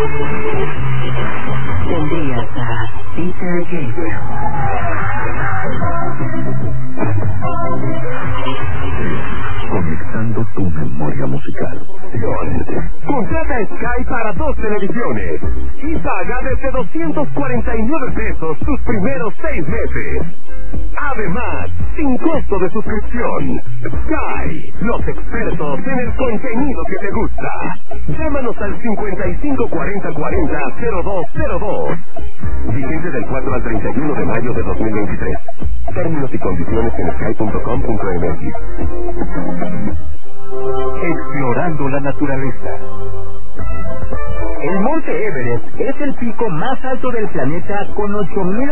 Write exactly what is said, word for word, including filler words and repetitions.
Tendrías a Peter Gabriel. Conectando tu memoria musical. Contrata Sky para dos televisiones y paga desde doscientos cuarenta y nueve pesos tus primeros seis meses. Además, sin costo de suscripción. Sky, los expertos en el contenido que te gusta. Llámanos al cincuenta y cinco cuarenta cuarenta cero dos cero dos. Vigente del cuatro al treinta y uno de mayo de dos mil veintitrés. Términos y condiciones en sky punto com punto m x. Explorando la naturaleza. El monte Everest es el pico más alto del planeta con ocho mil